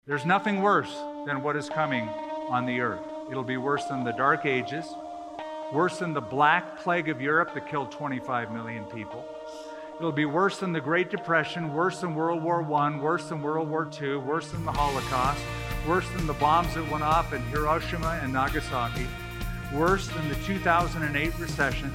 There's nothing worse than what is coming on the earth. It'll be worse than the Dark Ages, worse than the Black Plague of Europe that killed 25 million people. It'll be worse than the Great Depression, worse than World War I, worse than World War II, worse than the Holocaust, worse than the bombs that went off in Hiroshima and Nagasaki, worse than the 2008 recession,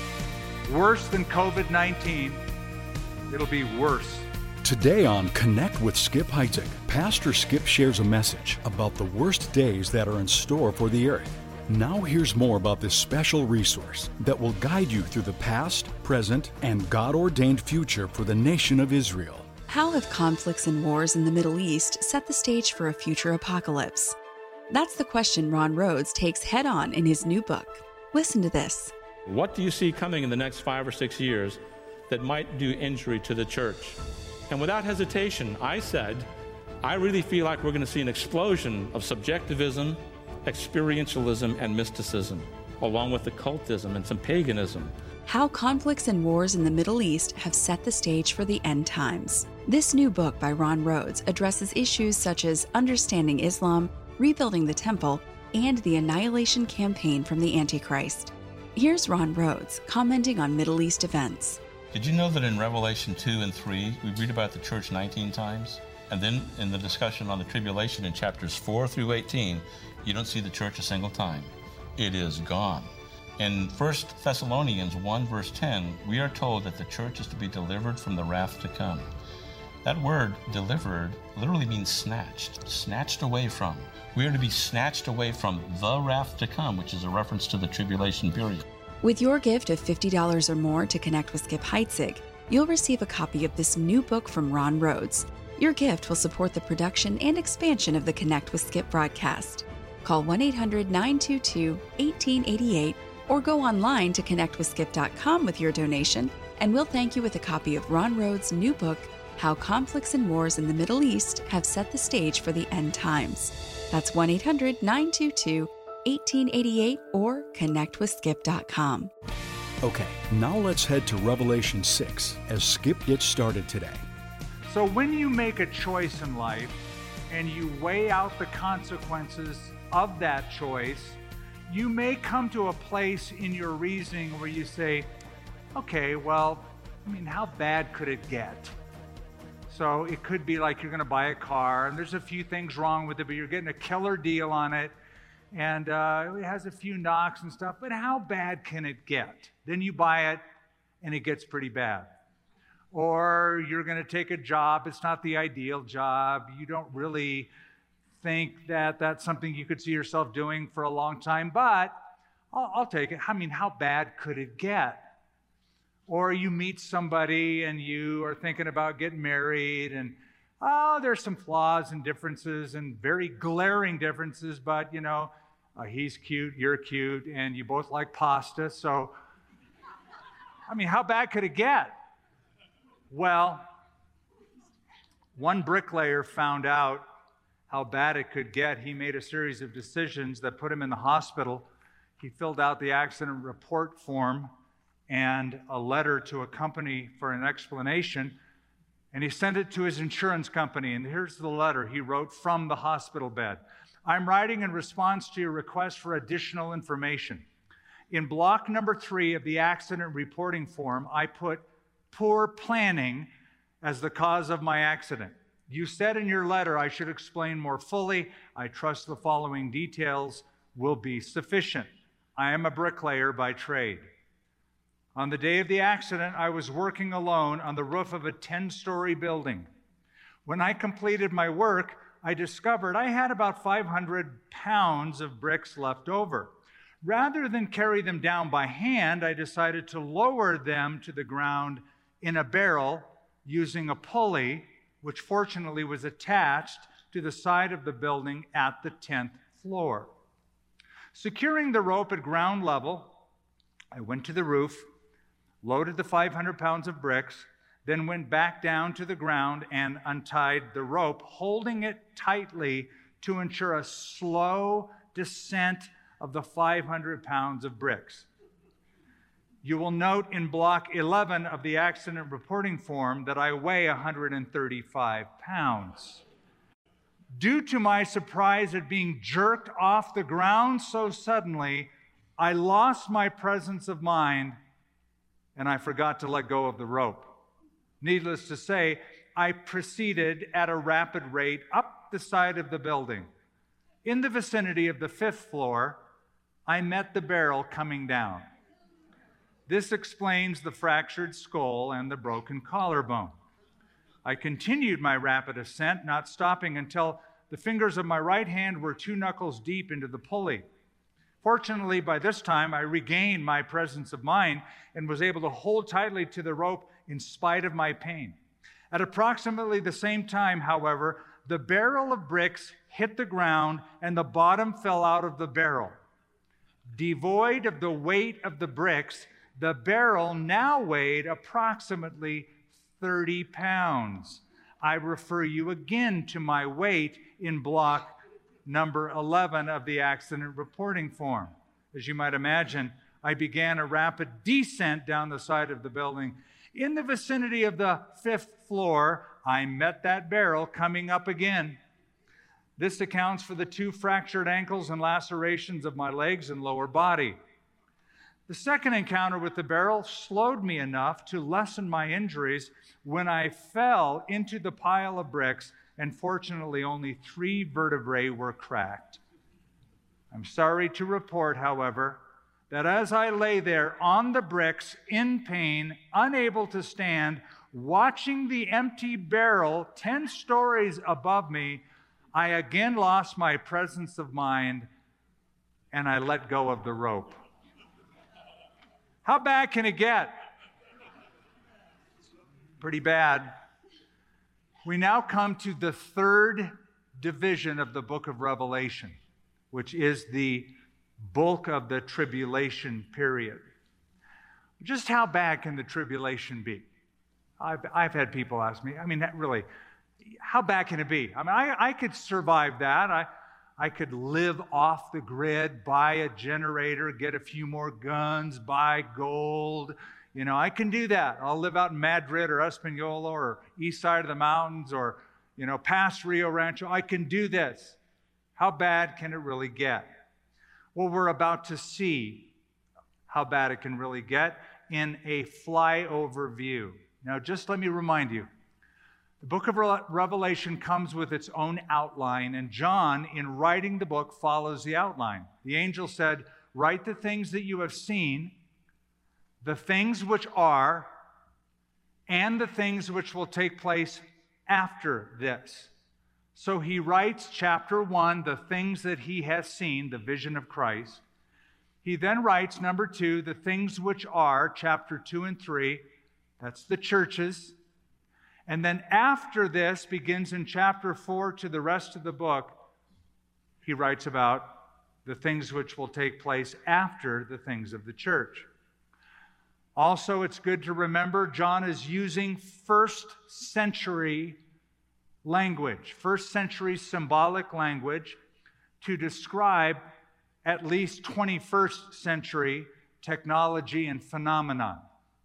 worse than COVID-19. It'll be worse. Today on Connect with Skip Heitzig, Pastor Skip shares a message about the worst days that are in store for the earth. Now here's more about this special resource that will guide you through the past, present, and God-ordained future for the nation of Israel. How have conflicts and wars in the Middle East set the stage for a future apocalypse? That's the question Ron Rhodes takes head-on in his new book. Listen to this. What do you see coming in the next 5 or 6 years that might do injury to the church? And without hesitation, I said, I really feel like we're going to see an explosion of subjectivism, experientialism, and mysticism, along with occultism and some paganism. How conflicts and wars in the Middle East have set the stage for the end times. This new book by Ron Rhodes addresses issues such as understanding Islam, rebuilding the temple, and the annihilation campaign from the Antichrist. Here's Ron Rhodes commenting on Middle East events. Did you know that in Revelation 2 and 3, we read about the church 19 times? And then in the discussion on the tribulation in chapters 4 through 18, you don't see the church a single time. It is gone. In 1 Thessalonians 1 verse 10, we are told that the church is to be delivered from the wrath to come. That word, delivered, literally means snatched away from. We are to be snatched away from the wrath to come, which is a reference to the tribulation period. With your gift of $50 or more to connect with Skip Heitzig, you'll receive a copy of this new book from Ron Rhodes. Your gift will support the production and expansion of the Connect with Skip broadcast. Call 1-800-922-1888 or go online to connectwithskip.com with your donation, and we'll thank you with a copy of Ron Rhodes' new book, How Conflicts and Wars in the Middle East Have Set the Stage for the End Times. That's 1-800-922-1888 or connectwithskip.com. Okay, now let's head to Revelation 6 as Skip gets started today. So when you make a choice in life and you weigh out the consequences of that choice, you may come to a place in your reasoning where you say, okay, well, how bad could it get? So it could be like you're going to buy a car and there's a few things wrong with it, but you're getting a killer deal on it, and it has a few knocks and stuff, but how bad can it get? Then you buy it and it gets pretty bad. Or you're going to take a job, it's not the ideal job, you don't really think that that's something you could see yourself doing for a long time, but I'll take it. How bad could it get? Or you meet somebody and you are thinking about getting married, and there's some flaws and differences and very glaring differences, but he's cute, you're cute, and you both like pasta, so how bad could it get? Well, one bricklayer found out how bad it could get. He made a series of decisions that put him in the hospital. He filled out the accident report form and a letter to a company for an explanation, and he sent it to his insurance company. And here's the letter he wrote from the hospital bed. I'm writing in response to your request for additional information. In block number 3 of the accident reporting form, I put poor planning as the cause of my accident. You said in your letter I should explain more fully. I trust the following details will be sufficient. I am a bricklayer by trade. On the day of the accident, I was working alone on the roof of a 10-story building. When I completed my work, I discovered I had about 500 pounds of bricks left over. Rather than carry them down by hand, I decided to lower them to the ground in a barrel using a pulley, which fortunately was attached to the side of the building at the 10th floor. Securing the rope at ground level, I went to the roof, loaded the 500 pounds of bricks, then went back down to the ground and untied the rope, holding it tightly to ensure a slow descent of the 500 pounds of bricks. You will note in block 11 of the accident reporting form that I weigh 135 pounds. Due to my surprise at being jerked off the ground so suddenly, I lost my presence of mind and I forgot to let go of the rope. Needless to say, I proceeded at a rapid rate up the side of the building. In the vicinity of the 5th floor, I met the barrel coming down. This explains the fractured skull and the broken collarbone. I continued my rapid ascent, not stopping until the fingers of my right hand were 2 knuckles deep into the pulley. Fortunately, by this time, I regained my presence of mind and was able to hold tightly to the rope in spite of my pain. At approximately the same time, however, the barrel of bricks hit the ground and the bottom fell out of the barrel. Devoid of the weight of the bricks, the barrel now weighed approximately 30 pounds. I refer you again to my weight in block number 11 of the accident reporting form. As you might imagine, I began a rapid descent down the side of the building. In the vicinity of the 5th floor, I met that barrel coming up again. This accounts for the 2 fractured ankles and lacerations of my legs and lower body. The second encounter with the barrel slowed me enough to lessen my injuries when I fell into the pile of bricks, and fortunately only 3 vertebrae were cracked. I'm sorry to report, however, that as I lay there on the bricks in pain, unable to stand, watching the empty barrel 10 stories above me, I again lost my presence of mind and I let go of the rope. How bad can it get? Pretty bad. We now come to the 3rd division of the book of Revelation, which is the bulk of the tribulation period. Just how bad can the tribulation be? I've had people ask me, really, how bad can it be? I could survive that. I could live off the grid, buy a generator, get a few more guns, buy gold. I can do that. I'll live out in Madrid or Espanola or east side of the mountains or, past Rio Rancho. I can do this. How bad can it really get? Well, we're about to see how bad it can really get in a flyover view. Now, just let me remind you, the book of Revelation comes with its own outline, and John, in writing the book, follows the outline. The angel said, "Write the things that you have seen, the things which are, and the things which will take place after this." So he writes chapter 1, the things that he has seen, the vision of Christ. He then writes number 2, the things which are, chapter 2 and 3, that's the churches. And then after this begins in chapter 4 to the rest of the book, he writes about the things which will take place after the things of the church. Also, it's good to remember John is using 1st century language, 1st century symbolic language to describe at least 21st century technology and phenomenon.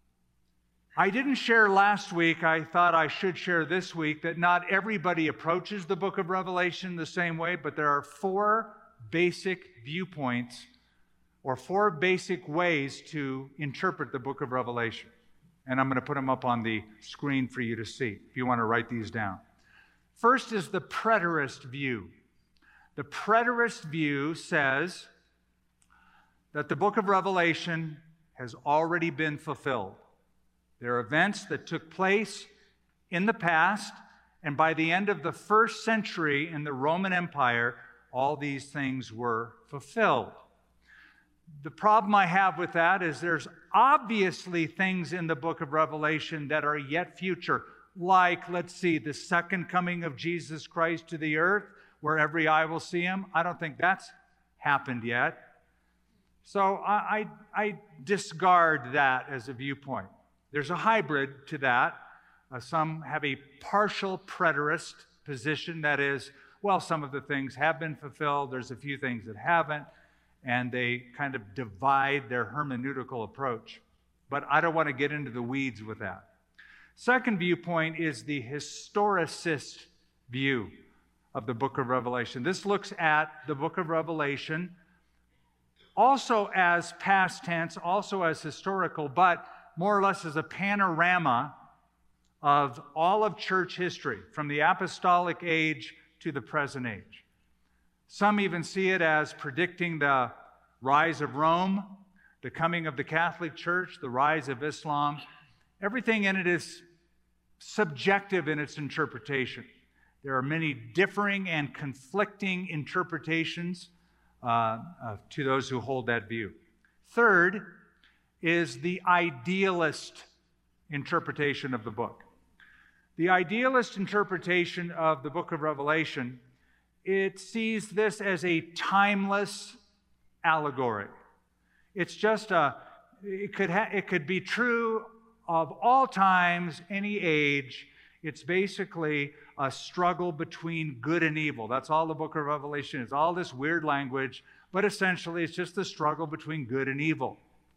I didn't share last week, I thought I should share this week, that not everybody approaches the book of Revelation the same way, but there are 4 basic viewpoints or 4 basic ways to interpret the book of Revelation. And I'm going to put them up on the screen for you to see if you want to write these down. First is the preterist view. The preterist view says that the book of Revelation has already been fulfilled. There are events that took place in the past, and by the end of the 1st century in the Roman Empire, all these things were fulfilled. The problem I have with that is there's obviously things in the book of Revelation that are yet future, like, let's see, the second coming of Jesus Christ to the earth, where every eye will see him. I don't think that's happened yet. So I discard that as a viewpoint. There's a hybrid to that. Some have a partial preterist position, that is, well, some of the things have been fulfilled, there's a few things that haven't, and they kind of divide their hermeneutical approach. But I don't want to get into the weeds with that. Second viewpoint is the historicist view. of the book of Revelation. This looks at the book of Revelation also as past tense, also as historical, but more or less as a panorama of all of church history, from the apostolic age to the present age. Some even see it as predicting the rise of Rome, the coming of the Catholic Church, the rise of Islam. Everything in it is subjective in its interpretation. There are many differing and conflicting interpretations to those who hold that view. Third is the idealist interpretation of the book. The idealist interpretation of the book of Revelation, it sees this as a timeless allegory. It's just it could be true of all times, any age. It's basically a struggle between good and evil. That's all the book of Revelation is. All this weird language, but essentially it's just the struggle between good and evil.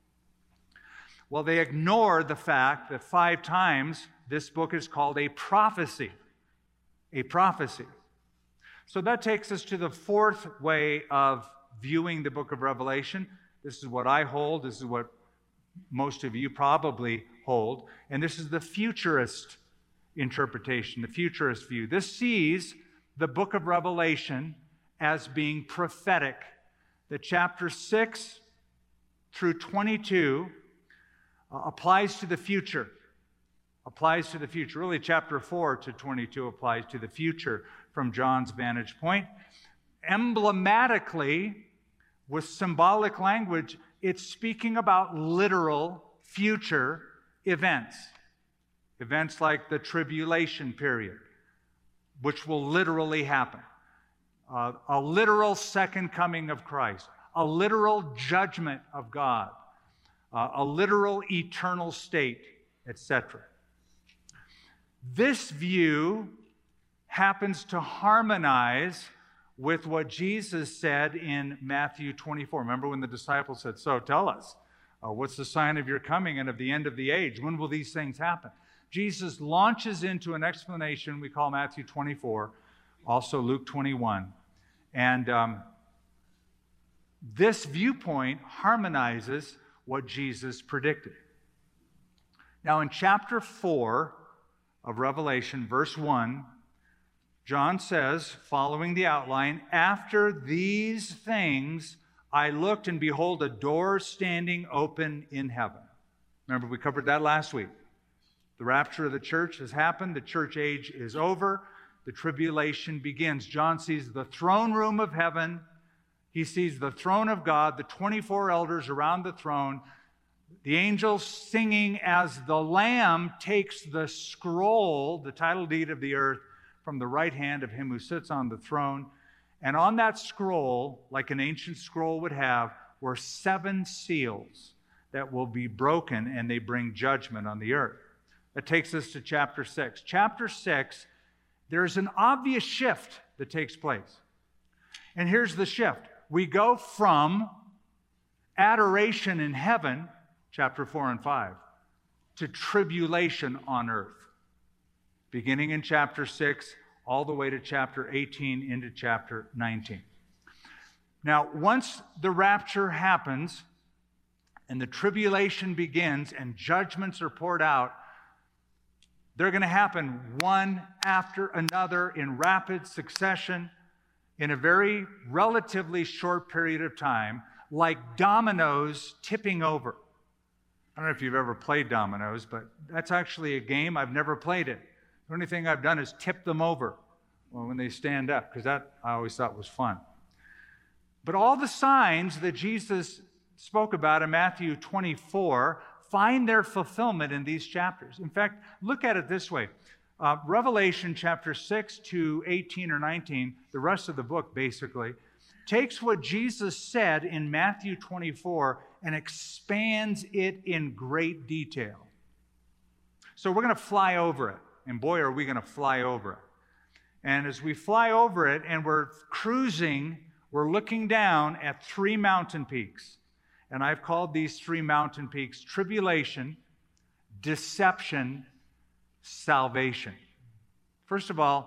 Well, they ignore the fact that 5 times this book is called a prophecy. A prophecy. So that takes us to the fourth way of viewing the book of Revelation. This is what I hold. This is what most of you probably hold. And this is the futurist interpretation, the futurist view. This sees the book of Revelation as being prophetic. That chapter 6 through 22 applies to the future. Applies to the future. Really, chapter 4 to 22 applies to the future from John's vantage point. Emblematically, with symbolic language, it's speaking about literal future events. Events like the tribulation period, which will literally happen. A literal second coming of Christ. A literal judgment of God. A literal eternal state, etc. This view happens to harmonize with what Jesus said in Matthew 24. Remember when the disciples said, "So tell us, what's the sign of your coming and of the end of the age? When will these things happen?" Jesus launches into an explanation we call Matthew 24, also Luke 21. And this viewpoint harmonizes what Jesus predicted. Now in chapter 4 of Revelation, verse 1, John says, following the outline, "After these things I looked, and behold, a door standing open in heaven." Remember, we covered that last week. The rapture of the church has happened. The church age is over. The tribulation begins. John sees the throne room of heaven. He sees the throne of God, the 24 elders around the throne, the angels singing as the Lamb takes the scroll, the title deed of the earth, from the right hand of him who sits on the throne. And on that scroll, like an ancient scroll would have, were 7 seals that will be broken, and they bring judgment on the earth. That takes us to chapter 6. Chapter 6, there's an obvious shift that takes place. And here's the shift. We go from adoration in heaven, chapter 4 and 5, to tribulation on earth. Beginning in chapter 6, all the way to chapter 18 into chapter 19. Now, once the rapture happens and the tribulation begins and judgments are poured out, they're going to happen one after another in rapid succession in a very relatively short period of time, like dominoes tipping over. I don't know if you've ever played dominoes, but that's actually a game. I've never played it. The only thing I've done is tip them over when they stand up, because that I always thought was fun. But all the signs that Jesus spoke about in Matthew 24 find their fulfillment in these chapters. In fact, look at it this way. Revelation chapter 6 to 18 or 19, the rest of the book basically, takes what Jesus said in Matthew 24 and expands it in great detail. So we're going to fly over it. And boy, are we going to fly over it. And as we fly over it and we're cruising, we're looking down at 3 mountain peaks. And I've called these 3 mountain peaks tribulation, deception, salvation. First of all,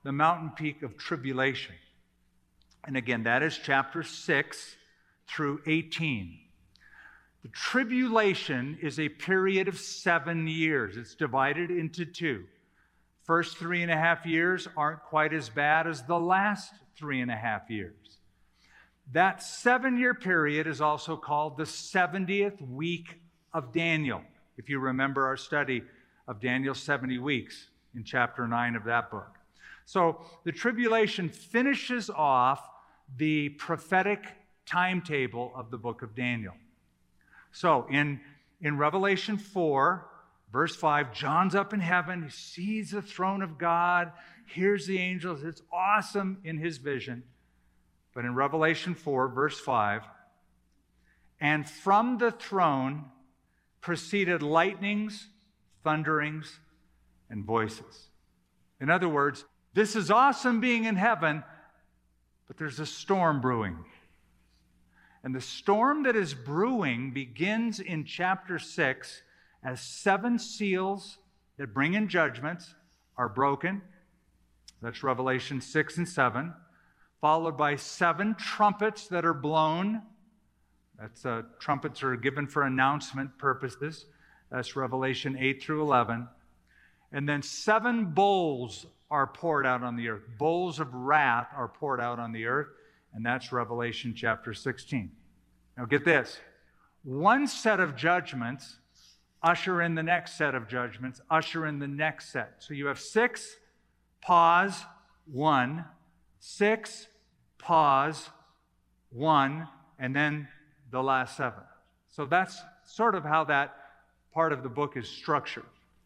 the mountain peak of tribulation. And again, that is chapter 6 through 18. The tribulation is a period of 7 years. It's divided into two. First 3.5 years aren't quite as bad as the last 3.5 years. That 7-year period is also called the 70th week of Daniel, if you remember our study of Daniel's 70 weeks in chapter 9 of that book. So the tribulation finishes off the prophetic timetable of the book of Daniel. So in Revelation 4, verse 5, John's up in heaven. He sees the throne of God, hears the angels. It's awesome in his vision. But in Revelation 4, verse 5, and from the throne proceeded lightnings, thunderings, and voices. In other words, this is awesome being in heaven, but there's a storm brewing. And the storm that is brewing begins in chapter 6 as 7 seals that bring in judgments are broken. That's Revelation 6 and 7. Followed by 7 trumpets that are blown. That's trumpets are given for announcement purposes. That's Revelation 8 through 11. And then 7 bowls are poured out on the earth. Bowls of wrath are poured out on the earth. And that's Revelation chapter 16. Now get this. One set of judgments usher in the next set of judgments, usher in the next set. So you have 6, pause, 1, 6, pause, 1, and then the last 7. So that's sort of how that part of the book is structured.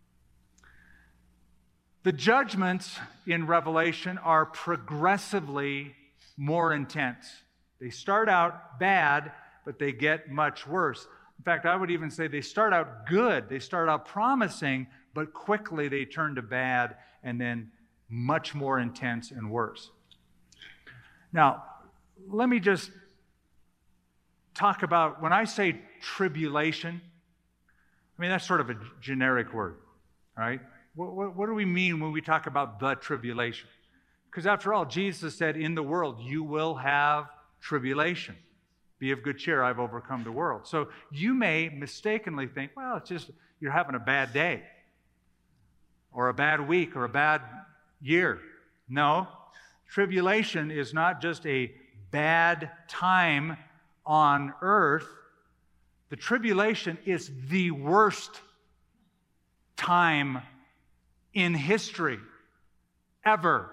The judgments in Revelation are progressively more intense. They start out bad, but they get much worse. In fact, I would even say they start out good. They start out promising, but quickly they turn to bad and then much more intense and worse. Now, let me just talk about, when I say tribulation, I mean, that's sort of a generic word, right? What do we mean when we talk about the tribulation? Because after all, Jesus said, in the world, you will have tribulation. Be of good cheer, I've overcome the world. So you may mistakenly think, well, it's just you're having a bad day or a bad week or a bad year. No, tribulation is not just a bad time on earth. The tribulation is the worst time in history ever.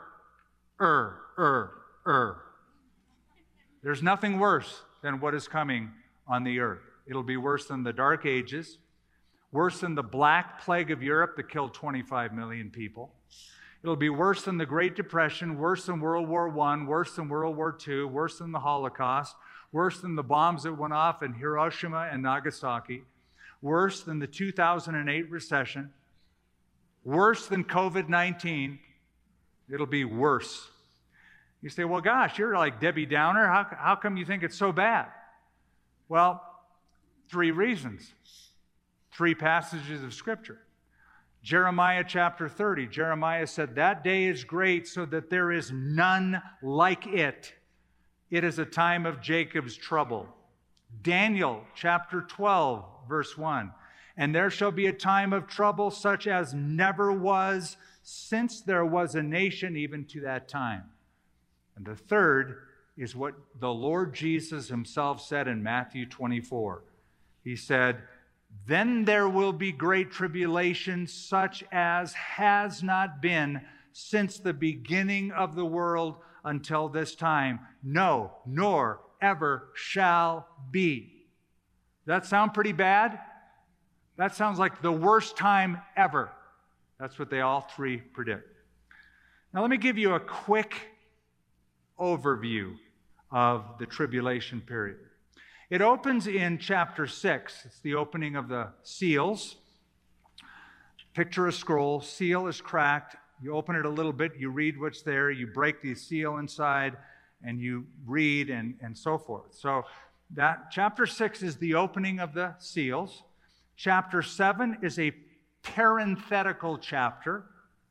There's nothing worse than what is coming on the earth. It'll be worse than the Dark Ages, worse than the Black Plague of Europe that killed 25 million people. It'll be worse than the Great Depression, worse than World War I, worse than World War II, worse than the Holocaust, worse than the bombs that went off in Hiroshima and Nagasaki, worse than the 2008 recession, worse than COVID-19. It'll be worse. You say, well, gosh, you're like Debbie Downer. How come you think it's so bad? Well, 3 reasons. 3 passages of Scripture. Jeremiah chapter 30. Jeremiah said, that day is great so that there is none like it. It is a time of Jacob's trouble. Daniel chapter 12, verse 1. And there shall be a time of trouble such as never was since there was a nation even to that time. And the third is what the Lord Jesus himself said in Matthew 24. He said, then there will be great tribulation such as has not been since the beginning of the world until this time. No, nor ever shall be. Does that sound pretty bad? That sounds like the worst time ever. That's what they all 3 predict. Now let me give you a quick overview of the tribulation period. It opens in chapter 6. It's the opening of the seals. Picture a scroll. Seal is cracked. You open it a little bit. You read what's there. You break the seal inside, and you read and so forth. So that chapter 6 is the opening of the seals. Chapter 7 is a parenthetical chapter.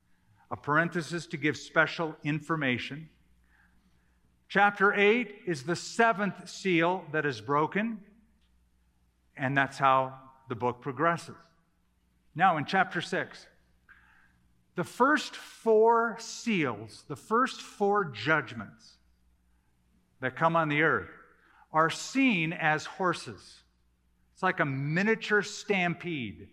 a parenthesis to give special information. Chapter 8 is the 7th seal that is broken, and that's how the book progresses. Now, in chapter 6, the first 4 seals, the first 4 judgments that come on the earth are seen as horses. It's like a miniature stampede.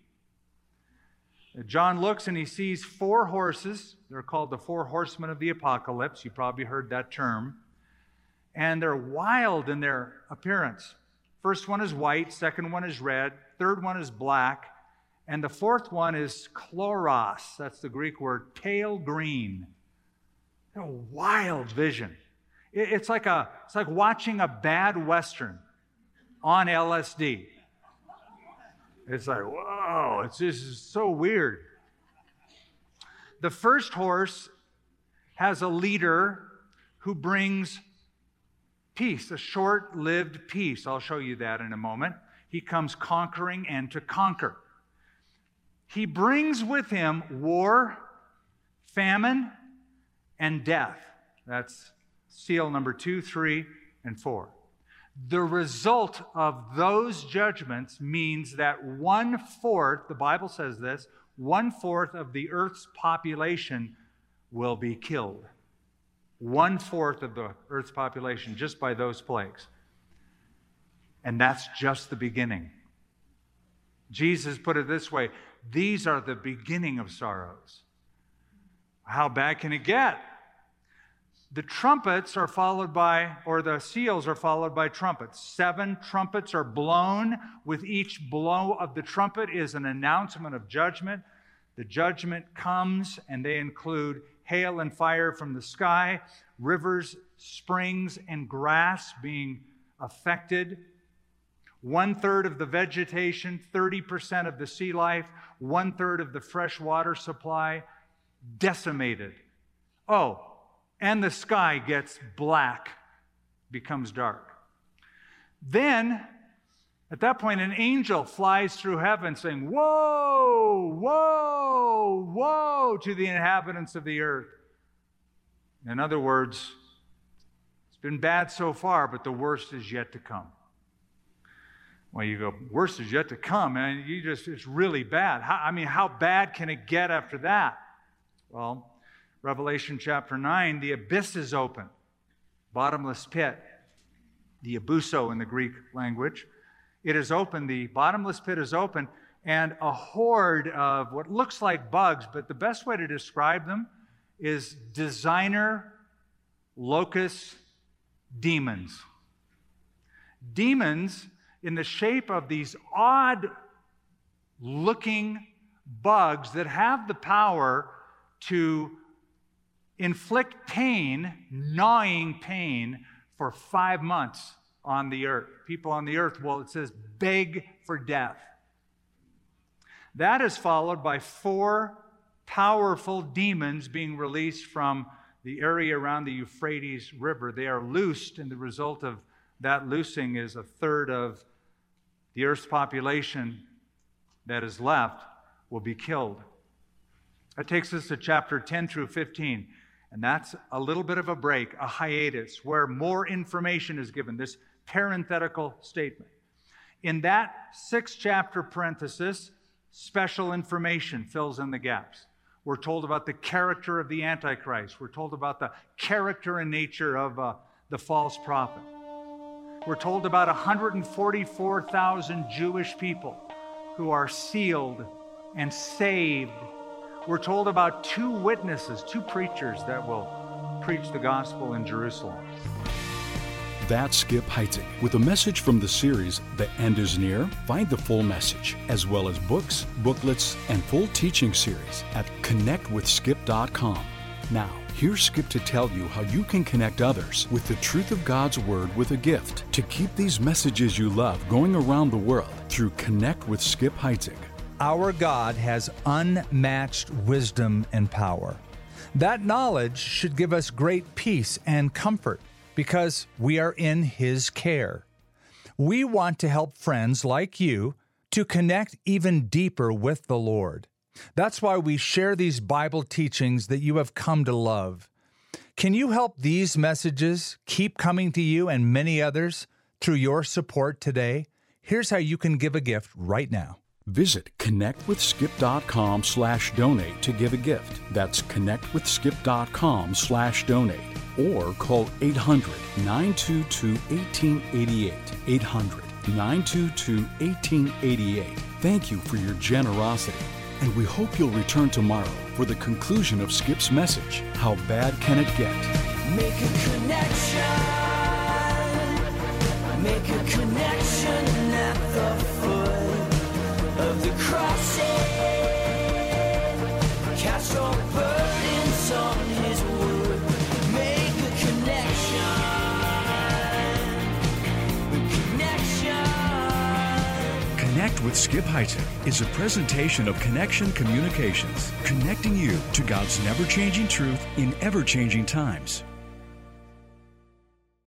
John looks and he sees 4 horses. They're called the 4 horsemen of the apocalypse. You probably heard that term. And they're wild in their appearance. First one is white, second one is red, third one is black, and the fourth one is chloros. That's the Greek word, pale green. A wild vision. It's like watching a bad Western on LSD. It's like, whoa, it's just so weird. The first horse has a leader who brings peace, a short-lived peace. I'll show you that in a moment. He comes conquering and to conquer. He brings with him war, famine, and death. That's seal number 2, 3, and 4. The result of those judgments means that 1/4, the Bible says this, 1/4 of the earth's population will be killed. 1/4 of the earth's population just by those plagues. And that's just the beginning. Jesus put it this way, these are the beginning of sorrows. How bad can it get? The trumpets are followed by, or the seals are followed by trumpets. 7 trumpets are blown. With each blow of the trumpet is an announcement of judgment. The judgment comes, and they include hail and fire from the sky, rivers, springs, and grass being affected. 1/3 of the vegetation, 30% of the sea life, 1/3 of the fresh water supply decimated. Oh, and the sky gets black, becomes dark. Then, at that point, an angel flies through heaven saying, woe, woe, woe to the inhabitants of the earth. In other words, it's been bad so far, but the worst is yet to come. Well, you go, worst is yet to come, and it's really bad. How bad can it get after that? Well, Revelation chapter 9, the abyss is open, bottomless pit, the abuso in the Greek language. It is open, the bottomless pit is open, and a horde of what looks like bugs, but the best way to describe them is designer locust demons. Demons in the shape of these odd-looking bugs that have the power to inflict pain, gnawing pain, for 5 months on the earth. People on the earth, well, it says, beg for death. That is followed by 4 powerful demons being released from the area around the Euphrates River. They are loosed, and the result of that loosing is 1/3 of the earth's population that is left will be killed. That takes us to chapter 10 through 15. And that's a little bit of a break, a hiatus, where more information is given, this parenthetical statement. In that 6th chapter parenthesis, special information fills in the gaps. We're told about the character of the Antichrist. We're told about the character and nature of the false prophet. We're told about 144,000 Jewish people who are sealed and saved. We're told about 2 witnesses, 2 preachers that will preach the gospel in Jerusalem. That's Skip Heitzig with a message from the series, The End is Near. Find the full message, as well as books, booklets, and full teaching series at connectwithskip.com. Now, here's Skip to tell you how you can connect others with the truth of God's Word with a gift to keep these messages you love going around the world through Connect with Skip Heitzig. Our God has unmatched wisdom and power. That knowledge should give us great peace and comfort because we are in His care. We want to help friends like you to connect even deeper with the Lord. That's why we share these Bible teachings that you have come to love. Can you help these messages keep coming to you and many others through your support today? Here's how you can give a gift right now. Visit connectwithskip.com/donate to give a gift. That's connectwithskip.com/donate. Or call 800-922-1888. 800-922-1888. Thank you for your generosity. And we hope you'll return tomorrow for the conclusion of Skip's message, How Bad Can It Get? Make a connection. Make a connection at the foot of the cross. Cast your burdens on his wood. Make a connection. Connect with Skip Heitzig is a presentation of Connection Communications, connecting you to God's never-changing truth in ever-changing times.